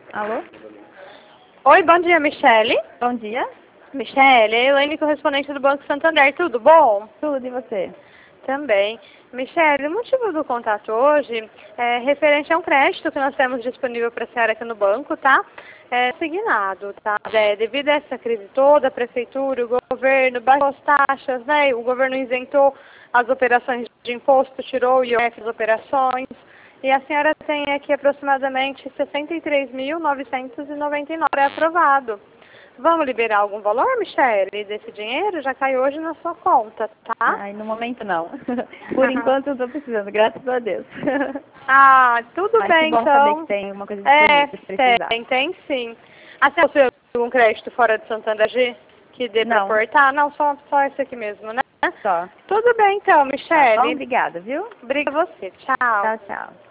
Alô? Oi, bom dia, Michele. Bom dia. Michele, é a Elaine, correspondente do Banco Santander. Tudo bom? Tudo, e você? Também. Michele, o motivo do contato hoje é referente a um crédito que nós temos disponível para a senhora aqui no banco, tá? É assignado, tá? Devido a essa crise toda, a prefeitura, o governo baixou as taxas, né? O governo isentou as operações de imposto, tirou o IOF das operações. E a senhora tem aqui aproximadamente R$ 63.999 aprovado. Vamos liberar algum valor, Michele, desse dinheiro? Já cai hoje na sua conta, tá? Ai, no momento não. Por enquanto eu tô precisando, graças a Deus. Ah, tudo Mas que bem, bom saber que então. tem uma coisa disponível se precisar. Tem sim. A senhora possui algum crédito fora de Santander G que dê para Não, aportar? Não, só esse aqui mesmo, né? só. Tudo bem, então, Tá bom? Michele. Obrigada, viu? Obrigada a você. Tchau. Tchau, tchau.